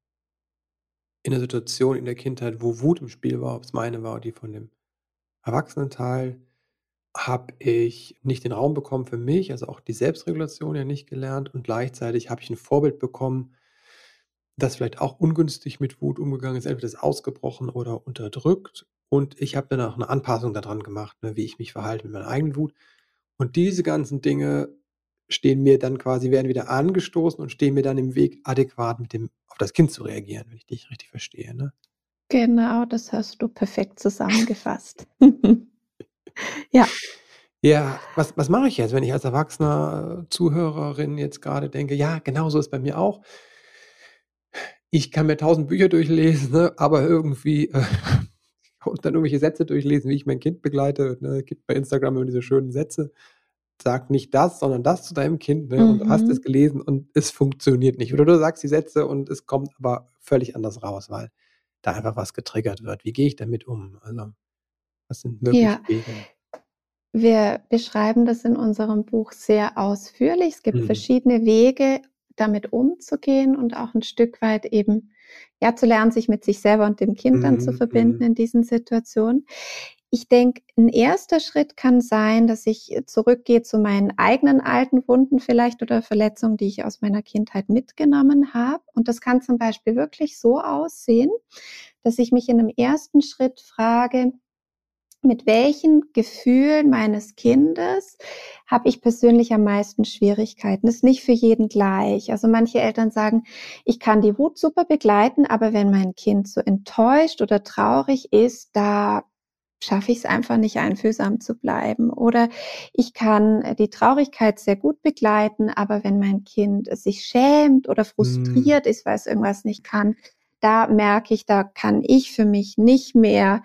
in der Situation in der Kindheit, wo Wut im Spiel war, ob es meine war oder die von dem Erwachsenenteil, habe ich nicht den Raum bekommen für mich, also auch die Selbstregulation ja nicht gelernt und gleichzeitig habe ich ein Vorbild bekommen, das vielleicht auch ungünstig mit Wut umgegangen ist, entweder ist ausgebrochen oder unterdrückt und ich habe dann auch eine Anpassung daran gemacht, ne, wie ich mich verhalte mit meiner eigenen Wut. Und diese ganzen Dinge werden wieder angestoßen und stehen mir dann im Weg, adäquat auf das Kind zu reagieren, wenn ich dich richtig verstehe, ne? Genau, das hast du perfekt zusammengefasst. Ja. Ja, was mache ich jetzt, wenn ich als erwachsener Zuhörerin jetzt gerade denke: „Ja, genau so ist bei mir auch. Ich kann mir 1000 Bücher durchlesen, ne, aber irgendwie, und dann irgendwelche Sätze durchlesen, wie ich mein Kind begleite, ne? Gibt bei Instagram immer diese schönen Sätze. Sag nicht das, sondern das zu deinem Kind, ne? Und du hast es gelesen und es funktioniert nicht. Oder du sagst die Sätze und es kommt aber völlig anders raus, weil da einfach was getriggert wird. Wie gehe ich damit um? Also, was sind mögliche Ja. Wege? Wir beschreiben das in unserem Buch sehr ausführlich. Es gibt verschiedene Wege, damit umzugehen und auch ein Stück weit eben, zu lernen, sich mit sich selber und dem Kind dann zu verbinden in diesen Situationen. Ich denke, ein erster Schritt kann sein, dass ich zurückgehe zu meinen eigenen alten Wunden vielleicht oder Verletzungen, die ich aus meiner Kindheit mitgenommen habe. Und das kann zum Beispiel wirklich so aussehen, dass ich mich in einem ersten Schritt frage, mit welchen Gefühlen meines Kindes habe ich persönlich am meisten Schwierigkeiten? Das ist nicht für jeden gleich. Also manche Eltern sagen, ich kann die Wut super begleiten, aber wenn mein Kind so enttäuscht oder traurig ist, da schaffe ich es einfach nicht, einfühlsam zu bleiben. Oder ich kann die Traurigkeit sehr gut begleiten, aber wenn mein Kind sich schämt oder frustriert ist, weil es irgendwas nicht kann, da merke ich, da kann ich für mich nicht mehr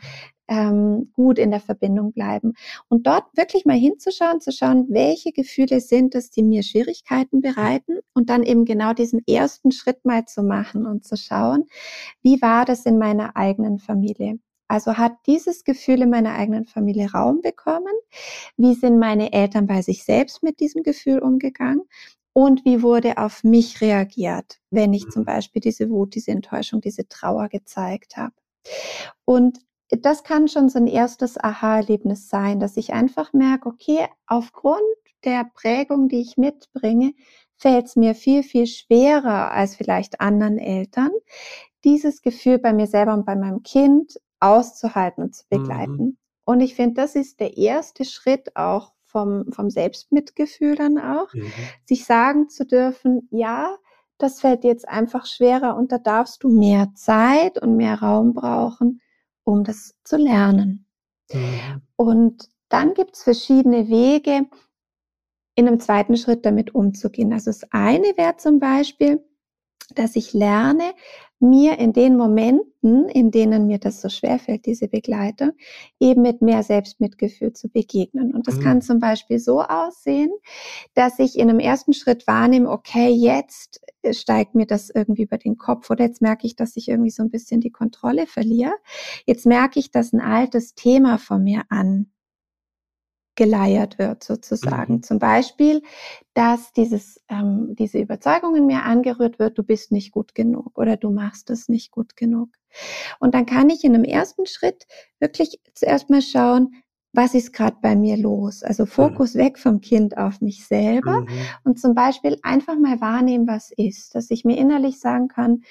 gut in der Verbindung bleiben. Und dort wirklich mal hinzuschauen, zu schauen, welche Gefühle sind es, die mir Schwierigkeiten bereiten und dann eben genau diesen ersten Schritt mal zu machen und zu schauen, wie war das in meiner eigenen Familie? Also hat dieses Gefühl in meiner eigenen Familie Raum bekommen? Wie sind meine Eltern bei sich selbst mit diesem Gefühl umgegangen? Und wie wurde auf mich reagiert, wenn ich zum Beispiel diese Wut, diese Enttäuschung, diese Trauer gezeigt habe? Und das kann schon so ein erstes Aha-Erlebnis sein, dass ich einfach merke, okay, aufgrund der Prägung, die ich mitbringe, fällt es mir viel, viel schwerer als vielleicht anderen Eltern, dieses Gefühl bei mir selber und bei meinem Kind auszuhalten und zu begleiten. Und ich finde, das ist der erste Schritt auch vom Selbstmitgefühl dann auch, sich sagen zu dürfen, ja, das fällt dir jetzt einfach schwerer und da darfst du mehr Zeit und mehr Raum brauchen, um das zu lernen. Und dann gibt es verschiedene Wege, in einem zweiten Schritt damit umzugehen. Also das eine wäre zum Beispiel, dass ich lerne, mir in den Momenten, in denen mir das so schwerfällt, diese Begleitung, eben mit mehr Selbstmitgefühl zu begegnen. Und das kann zum Beispiel so aussehen, dass ich in einem ersten Schritt wahrnehme, okay, jetzt steigt mir das irgendwie über den Kopf oder jetzt merke ich, dass ich irgendwie so ein bisschen die Kontrolle verliere. Jetzt merke ich, dass ein altes Thema von mir angeleiert wird sozusagen. Zum Beispiel, dass diese Überzeugung in mir angerührt wird, du bist nicht gut genug oder du machst es nicht gut genug. Und dann kann ich in einem ersten Schritt wirklich zuerst mal schauen, was ist gerade bei mir los? Also Fokus weg vom Kind auf mich selber und zum Beispiel einfach mal wahrnehmen, was ist. Dass ich mir innerlich sagen kann,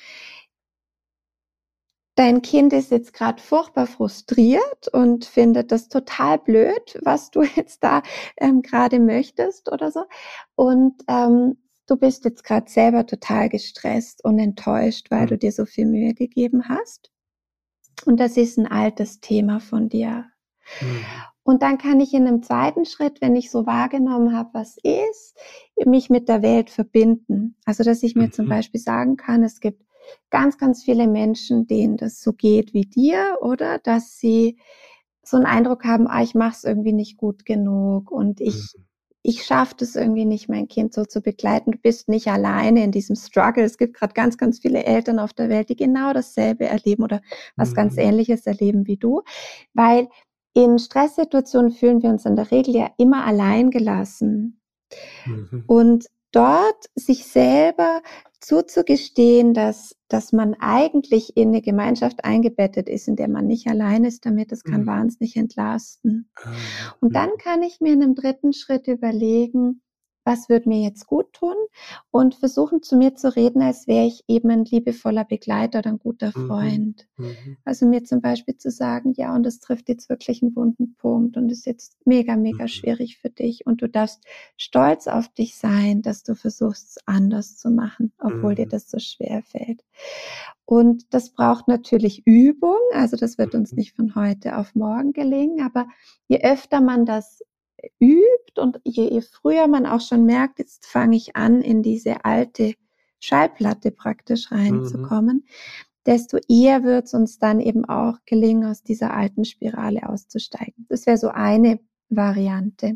dein Kind ist jetzt gerade furchtbar frustriert und findet das total blöd, was du jetzt da gerade möchtest oder so. Und du bist jetzt gerade selber total gestresst und enttäuscht, weil du dir so viel Mühe gegeben hast. Und das ist ein altes Thema von dir. Und dann kann ich in einem zweiten Schritt, wenn ich so wahrgenommen habe, was ist, mich mit der Welt verbinden. Also dass ich mir zum Beispiel sagen kann, es gibt ganz, ganz viele Menschen, denen das so geht wie dir, oder dass sie so einen Eindruck haben, ich mache es irgendwie nicht gut genug und ich schaffe das irgendwie nicht, mein Kind so zu begleiten. Du bist nicht alleine in diesem Struggle. Es gibt gerade ganz, ganz viele Eltern auf der Welt, die genau dasselbe erleben oder was ganz Ähnliches erleben wie du, weil in Stresssituationen fühlen wir uns in der Regel ja immer allein gelassen. Und dort sich selber zuzugestehen, dass man eigentlich in eine Gemeinschaft eingebettet ist, in der man nicht allein ist damit, das kann wahnsinnig entlasten. Und dann kann ich mir in einem dritten Schritt überlegen, was wird mir jetzt gut tun und versuchen zu mir zu reden, als wäre ich eben ein liebevoller Begleiter oder ein guter Freund. Also mir zum Beispiel zu sagen, ja, und das trifft jetzt wirklich einen wunden Punkt und ist jetzt mega, mega schwierig für dich und du darfst stolz auf dich sein, dass du versuchst, es anders zu machen, obwohl dir das so schwer fällt. Und das braucht natürlich Übung, also das wird uns nicht von heute auf morgen gelingen, aber je öfter man das übt und je früher man auch schon merkt, jetzt fange ich an, in diese alte Schallplatte praktisch reinzukommen, desto eher wird es uns dann eben auch gelingen, aus dieser alten Spirale auszusteigen. Das wäre so eine Variante.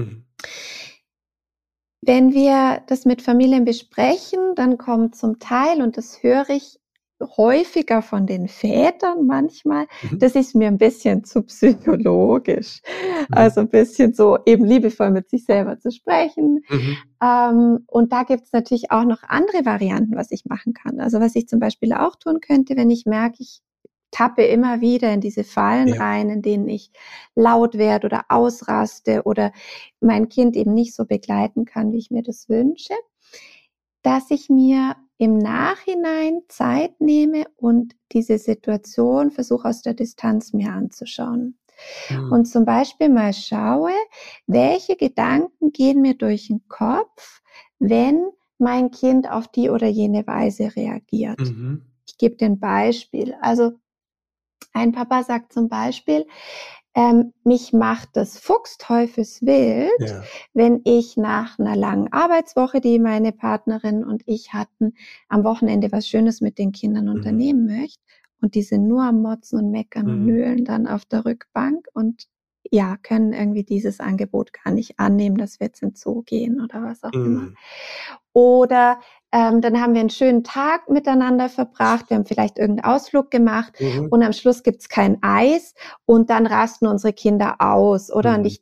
Wenn wir das mit Familien besprechen, dann kommt zum Teil, und das höre ich häufiger von den Vätern manchmal, das ist mir ein bisschen zu psychologisch. Also ein bisschen so eben liebevoll mit sich selber zu sprechen. Und da gibt es natürlich auch noch andere Varianten, was ich machen kann. Also was ich zum Beispiel auch tun könnte, wenn ich merke, ich tappe immer wieder in diese Fallen rein, in denen ich laut werde oder ausraste oder mein Kind eben nicht so begleiten kann, wie ich mir das wünsche, dass ich mir im Nachhinein Zeit nehme und diese Situation versuche aus der Distanz mir anzuschauen. Und zum Beispiel mal schaue, welche Gedanken gehen mir durch den Kopf, wenn mein Kind auf die oder jene Weise reagiert. Ich gebe dir ein Beispiel. Also ein Papa sagt zum Beispiel, mich macht das fuchsteufelswild, wenn ich nach einer langen Arbeitswoche, die meine Partnerin und ich hatten, am Wochenende was Schönes mit den Kindern unternehmen möchte. Und die sind nur am Motzen und Meckern und Nölen dann auf der Rückbank und ja, können irgendwie dieses Angebot gar nicht annehmen, dass wir jetzt in den Zoo gehen oder was auch immer. Oder dann haben wir einen schönen Tag miteinander verbracht, wir haben vielleicht irgendeinen Ausflug gemacht und am Schluss gibt's kein Eis und dann rasten unsere Kinder aus, oder? Und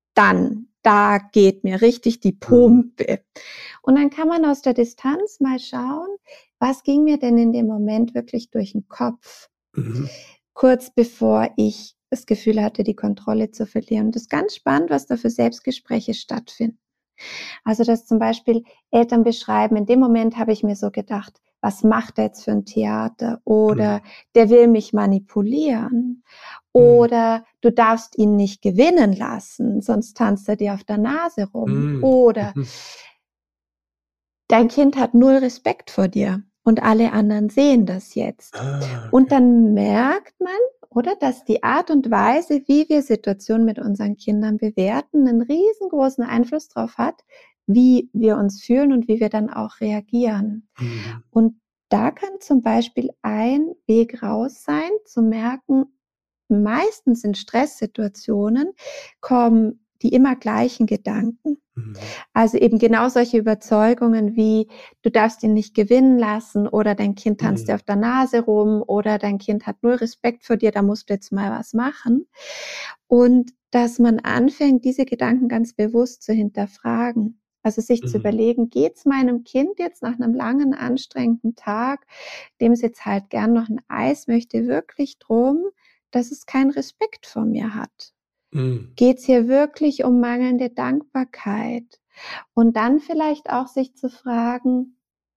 da geht mir richtig die Pumpe. Und dann kann man aus der Distanz mal schauen, was ging mir denn in dem Moment wirklich durch den Kopf, kurz bevor ich das Gefühl hatte, die Kontrolle zu verlieren. Und das ist ganz spannend, was da für Selbstgespräche stattfinden. Also, dass zum Beispiel Eltern beschreiben, in dem Moment habe ich mir so gedacht, was macht er jetzt für ein Theater? Oder der will mich manipulieren. Oder du darfst ihn nicht gewinnen lassen, sonst tanzt er dir auf der Nase rum. Oder dein Kind hat 0 Respekt vor dir und alle anderen sehen das jetzt. Und dann merkt man, Oder dass die Art und Weise, wie wir Situationen mit unseren Kindern bewerten, einen riesengroßen Einfluss darauf hat, wie wir uns fühlen und wie wir dann auch reagieren. Mhm. Und da kann zum Beispiel ein Weg raus sein, zu merken, meistens in Stresssituationen kommen die immer gleichen Gedanken. Mhm. Also eben genau solche Überzeugungen wie, du darfst ihn nicht gewinnen lassen oder dein Kind tanzt dir auf der Nase rum oder dein Kind hat null Respekt vor dir, da musst du jetzt mal was machen. Und dass man anfängt, diese Gedanken ganz bewusst zu hinterfragen. Also sich zu überlegen, geht's meinem Kind jetzt nach einem langen, anstrengenden Tag, dem es jetzt halt gern noch ein Eis möchte, wirklich drum, dass es keinen Respekt vor mir hat? Geht's hier wirklich um mangelnde Dankbarkeit? Und dann vielleicht auch sich zu fragen,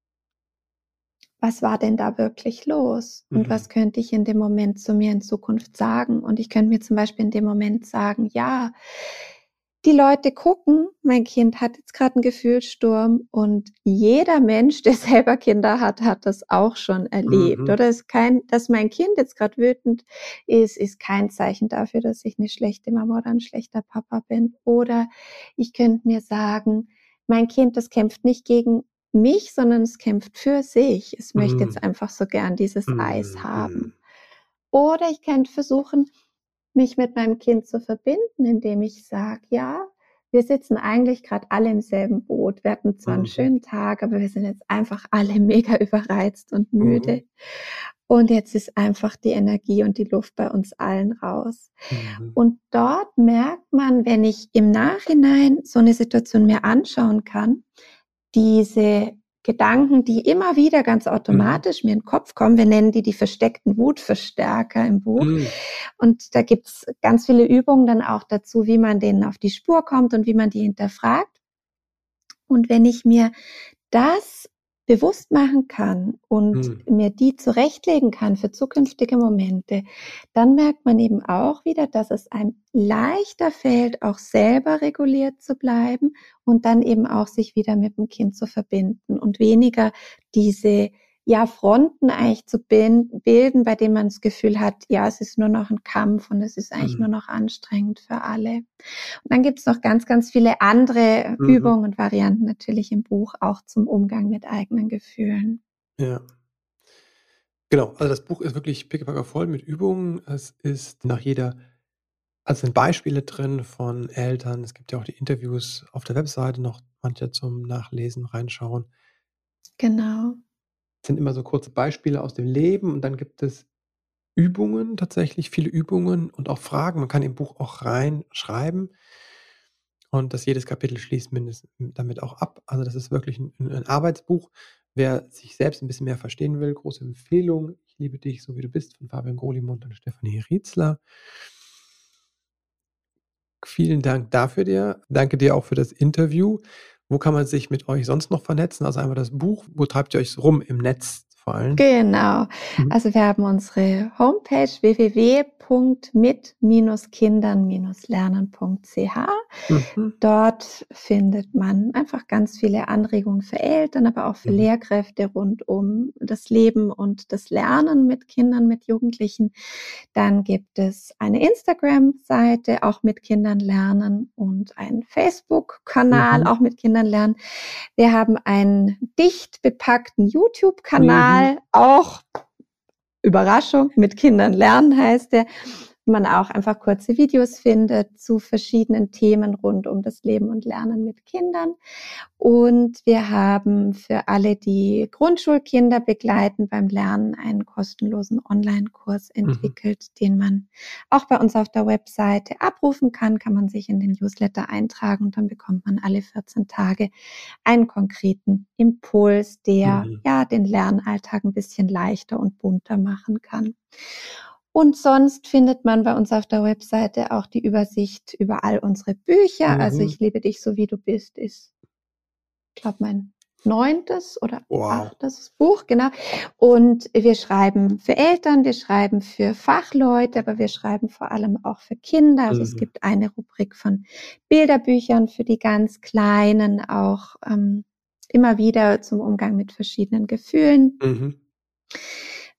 was war denn da wirklich los? Und was könnte ich in dem Moment zu mir in Zukunft sagen? Und ich könnte mir zum Beispiel in dem Moment sagen, ja, die Leute gucken, mein Kind hat jetzt gerade einen Gefühlssturm und jeder Mensch, der selber Kinder hat, hat das auch schon erlebt. Oder dass mein Kind jetzt gerade wütend ist kein Zeichen dafür, dass ich eine schlechte Mama oder ein schlechter Papa bin. Oder ich könnte mir sagen, mein Kind, das kämpft nicht gegen mich, sondern es kämpft für sich. Es möchte jetzt einfach so gern dieses Eis haben. Oder ich könnte versuchen, mich mit meinem Kind zu verbinden, indem ich sage, ja, wir sitzen eigentlich gerade alle im selben Boot. Wir hatten zwar einen schönen Tag, aber wir sind jetzt einfach alle mega überreizt und müde. Und jetzt ist einfach die Energie und die Luft bei uns allen raus. Und dort merkt man, wenn ich im Nachhinein so eine Situation mir anschauen kann, diese Gedanken, die immer wieder ganz automatisch mir in den Kopf kommen, wir nennen die versteckten Wutverstärker im Buch. Und da gibt's ganz viele Übungen dann auch dazu, wie man denen auf die Spur kommt und wie man die hinterfragt. Und wenn ich mir das bewusst machen kann und mir die zurechtlegen kann für zukünftige Momente, dann merkt man eben auch wieder, dass es einem leichter fällt, auch selber reguliert zu bleiben und dann eben auch sich wieder mit dem Kind zu verbinden und weniger diese Fronten eigentlich zu bilden, bei denen man das Gefühl hat, ja, es ist nur noch ein Kampf und es ist eigentlich nur noch anstrengend für alle. Und dann gibt es noch ganz, ganz viele andere Übungen und Varianten natürlich im Buch, auch zum Umgang mit eigenen Gefühlen. Ja. Genau, also das Buch ist wirklich pickepacke voll mit Übungen. Es ist sind Beispiele drin von Eltern. Es gibt ja auch die Interviews auf der Webseite noch, manche zum Nachlesen, reinschauen. Genau. Es sind immer so kurze Beispiele aus dem Leben und dann gibt es Übungen, tatsächlich viele Übungen und auch Fragen. Man kann im Buch auch reinschreiben und jedes Kapitel schließt mindestens damit auch ab. Also das ist wirklich ein Arbeitsbuch. Wer sich selbst ein bisschen mehr verstehen will, große Empfehlung. Ich liebe dich, so wie du bist, von Fabian Golimund und Stefanie Rietzler. Vielen Dank dafür dir. Danke dir auch für das Interview. Wo kann man sich mit euch sonst noch vernetzen? Also einmal das Buch. Wo treibt ihr euch rum im Netz vor allem? Genau. Also wir haben unsere Homepage www.mit-kindern-lernen.ch. Dort findet man einfach ganz viele Anregungen für Eltern, aber auch für Lehrkräfte rund um das Leben und das Lernen mit Kindern, mit Jugendlichen. Dann gibt es eine Instagram-Seite, auch mit Kindern lernen, und einen Facebook-Kanal, auch mit Kindern lernen. Wir haben einen dicht bepackten YouTube-Kanal, auch Überraschung, mit Kindern lernen heißt der, wo man auch einfach kurze Videos findet zu verschiedenen Themen rund um das Leben und Lernen mit Kindern. Und wir haben für alle, die Grundschulkinder begleiten beim Lernen, einen kostenlosen Online-Kurs entwickelt, den man auch bei uns auf der Webseite abrufen kann man sich in den Newsletter eintragen und dann bekommt man alle 14 Tage einen konkreten Impuls, der den Lernalltag ein bisschen leichter und bunter machen kann. Und sonst findet man bei uns auf der Webseite auch die Übersicht über all unsere Bücher. Also Ich liebe dich, so wie du bist, ist, ich glaube, mein 9. oder 8. Buch, genau. Und wir schreiben für Eltern, wir schreiben für Fachleute, aber wir schreiben vor allem auch für Kinder. Also es gibt eine Rubrik von Bilderbüchern für die ganz Kleinen, auch immer wieder zum Umgang mit verschiedenen Gefühlen.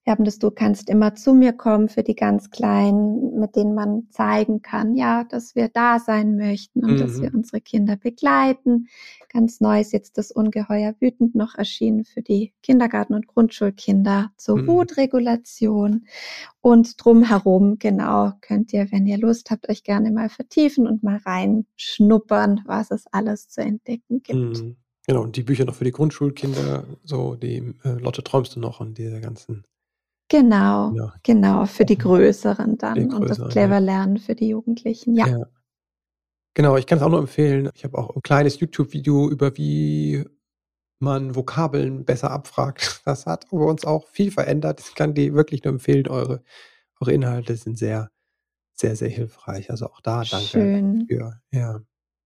Wir haben das, du kannst immer zu mir kommen für die ganz Kleinen, mit denen man zeigen kann, ja, dass wir da sein möchten und dass wir unsere Kinder begleiten. Ganz neu ist jetzt das Ungeheuer wütend noch erschienen für die Kindergarten- und Grundschulkinder zur Wutregulation. Und drumherum, genau, könnt ihr, wenn ihr Lust habt, euch gerne mal vertiefen und mal reinschnuppern, was es alles zu entdecken gibt. Genau, und die Bücher noch für die Grundschulkinder, so die Lotte, träumst du noch, und diese ganzen. Genau, Ja, genau, für die Größeren dann die und das größeren, clever Lernen für die Jugendlichen, ja. Ja. Genau, ich kann es auch nur empfehlen. Ich habe auch ein kleines YouTube-Video über wie man Vokabeln besser abfragt. Das hat bei uns auch viel verändert. Ich kann die wirklich nur empfehlen. Eure Inhalte sind sehr, sehr, sehr hilfreich. Also auch da danke Schön. für. Ja.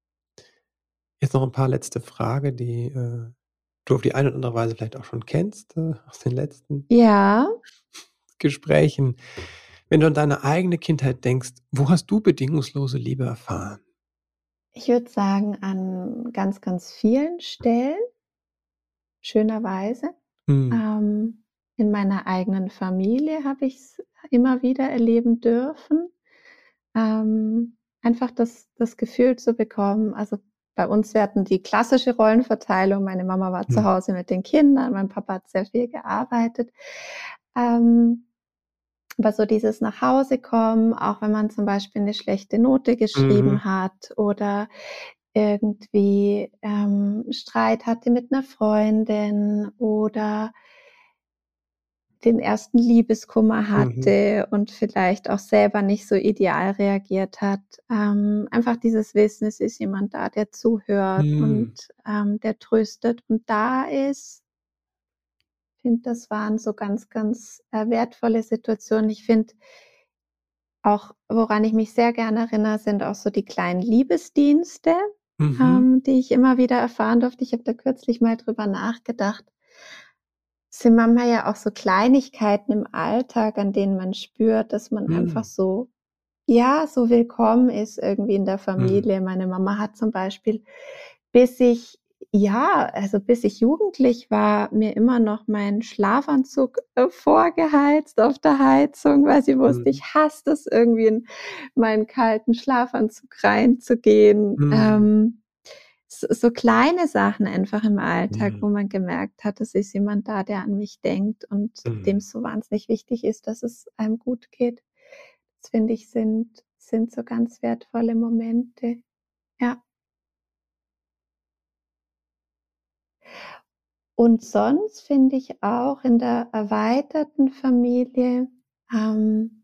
Jetzt noch ein paar letzte Frage, die du auf die eine oder andere Weise vielleicht auch schon kennst aus den letzten Ja, Gesprächen. Wenn du an deine eigene Kindheit denkst, wo hast du bedingungslose Liebe erfahren? ich würde sagen, an ganz, ganz vielen Stellen, schönerweise. Mhm. In meiner eigenen Familie habe ich's immer wieder erleben dürfen. Einfach das Gefühl zu bekommen, also, bei uns, wir hatten die klassische Rollenverteilung. Meine Mama war zu Mhm. Hause mit den Kindern, mein Papa hat sehr viel gearbeitet. Ähm, aber so dieses nach Hause kommen, auch wenn man zum Beispiel 'ne schlechte Note Mhm. geschrieben hat oder irgendwie, Streit hatte mit 'ner Freundin oder den ersten Liebeskummer Mhm. hatte und vielleicht auch selber nicht so ideal reagiert hat. Einfach dieses Wissen, es ist jemand da, der zuhört und, Mhm. der tröstet und da ist. Ich finde, das waren so ganz, ganz, wertvolle Situationen. Ich finde auch, woran ich mich sehr gerne erinnere, sind auch so die kleinen Liebesdienste, Mhm. die ich immer wieder erfahren durfte. Ich habe da kürzlich mal drüber nachgedacht. Es sind manchmal ja auch so Kleinigkeiten im Alltag, an denen man spürt, dass man einfach Mhm. so, ja, so willkommen ist irgendwie in der Mhm. Familie. Meine Mama hat zum Beispiel, bis ich, ja, also bis ich jugendlich war, mir immer noch meinen Schlafanzug, vorgeheizt auf der Heizung, weil sie wusste, Mhm. ich hasse das irgendwie, in meinen kalten Schlafanzug reinzugehen. Mhm. So kleine Sachen einfach im Alltag, Mhm. wo man gemerkt hat, es ist jemand da, der an mich denkt und Mhm. dem's so wahnsinnig wichtig ist, dass es einem gut geht. Das finde ich, sind so ganz wertvolle Momente. Ja. Und sonst finde ich auch in der erweiterten Familie, ähm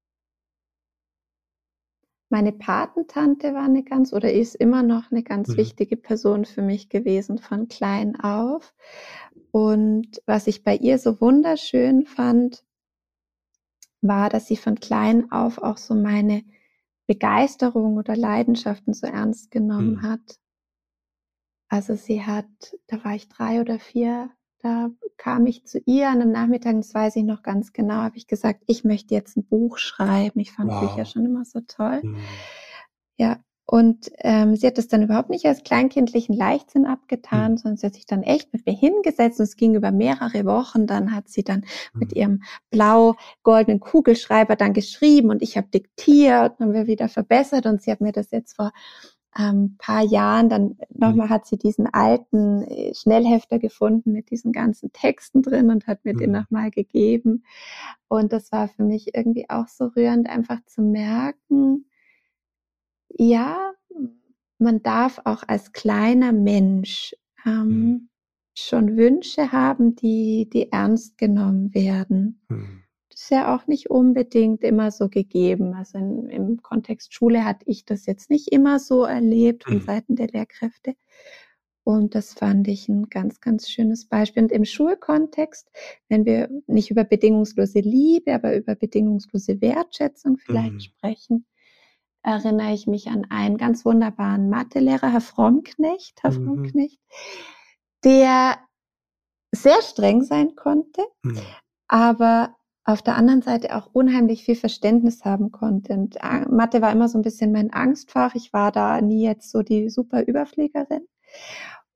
meine Patentante war 'ne ganz, oder ist immer noch 'ne ganz Mhm. wichtige Person für mich gewesen von klein auf. Und was ich bei ihr so wunderschön fand, war, dass sie von klein auf auch so meine Begeisterung oder Leidenschaften so ernst genommen Mhm. hat. Also, sie hat, da war ich 3 oder 4, da kam ich zu ihr an 'nem Nachmittag, das weiß ich noch ganz genau, habe ich gesagt: „Ich möchte jetzt 'n Buch schreiben." Ich fand Bücher Wow. schon immer so toll. Mhm. Ja, und, sie hat das dann überhaupt nicht als kleinkindlichen Leichtsinn Mhm. abgetan, sondern sie hat sich dann echt mit mir hingesetzt und es ging über mehrere Wochen. Dann hat sie dann mit Mhm. ihrem blau-goldenen Kugelschreiber dann geschrieben und ich habe diktiert, dann haben wir wieder verbessert und sie hat mir das jetzt vor, paar Jahren dann noch Mhm. mal, hat sie diesen alten, Schnellhefter gefunden mit diesen ganzen Texten drin und hat mir den Mhm. noch mal gegeben. Und das war für mich irgendwie auch so rührend, einfach zu merken, ja, man darf auch als kleiner Mensch, Mhm. schon Wünsche haben, die ernst genommen werden. Mhm. Das ist ja auch nicht unbedingt immer so gegeben. Also, im Kontext Schule hatte ich das jetzt nicht immer so erlebt von Mhm. Seiten der Lehrkräfte. Und das fand ich 'n ganz, ganz schönes Beispiel. Und im Schulkontext, wenn wir nicht über bedingungslose Liebe, aber über bedingungslose Wertschätzung vielleicht Mhm. sprechen, erinnere ich mich an einen ganz wunderbaren Mathelehrer, Herr Mhm. Fromknecht, der sehr streng sein konnte, Mhm. aber auf der anderen Seite auch unheimlich viel Verständnis haben konnte. Und, Mathe war immer so 'n bisschen mein Angstfach. Ich war da nie jetzt so die super Überfliegerin.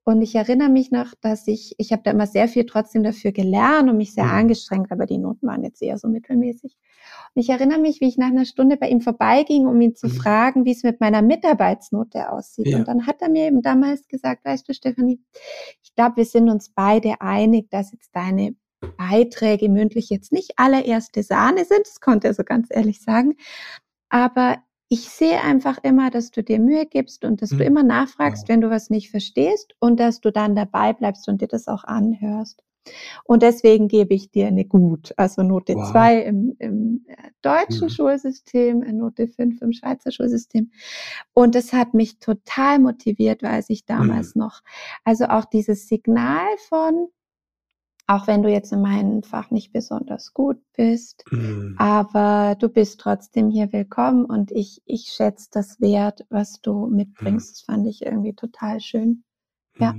Und ich erinnere mich noch, dass ich habe da immer sehr viel trotzdem dafür gelernt und mich sehr angestrengt, aber die Noten waren jetzt eher so mittelmäßig. Und ich erinnere mich, wie ich nach einer Stunde bei ihm vorbeiging, um ihn zu fragen, wie es mit meiner Mitarbeitsnote aussieht. Ja. Und dann hat er mir eben damals gesagt, weißt du, Stefanie, ich glaube, wir sind uns beide einig, dass jetzt deine Beiträge mündlich jetzt nicht allererste Sahne sind, das konnte er so ganz ehrlich sagen, aber ich sehe einfach immer, dass du dir Mühe gibst und dass du immer nachfragst, wenn du was nicht verstehst und dass du dann dabei bleibst und dir das auch anhörst. Und deswegen gebe ich dir eine Gut, also Note 2 im deutschen Schulsystem, Note 5 im Schweizer Schulsystem. Und das hat mich total motiviert, weiß ich damals noch. Also auch dieses Signal von, auch wenn du jetzt in meinem Fach nicht besonders gut bist, aber du bist trotzdem hier willkommen und ich schätze das wert, was du mitbringst. Das fand ich irgendwie total schön. Ja.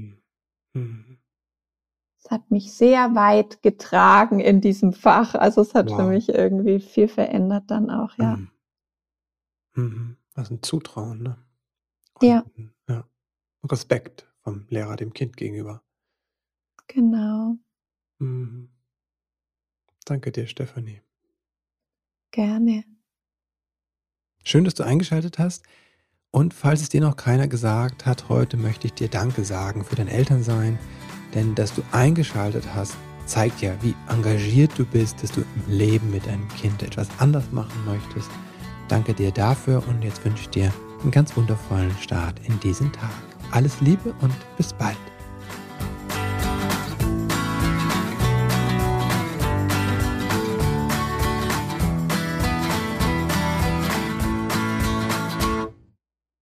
Es hat mich sehr weit getragen in diesem Fach. Also es hat für mich irgendwie viel verändert dann auch, ja. Das ist ein Zutrauen, ne? Und, ja. Respekt vom Lehrer dem Kind gegenüber. Genau. Danke dir, Stefanie. Gerne. Schön, dass du eingeschaltet hast. Und falls es dir noch keiner gesagt hat, heute möchte ich dir Danke sagen für dein Elternsein. Denn dass du eingeschaltet hast, zeigt ja, wie engagiert du bist, dass du im Leben mit deinem Kind etwas anders machen möchtest. Danke dir dafür und jetzt wünsche ich dir einen ganz wundervollen Start in diesen Tag. Alles Liebe und bis bald.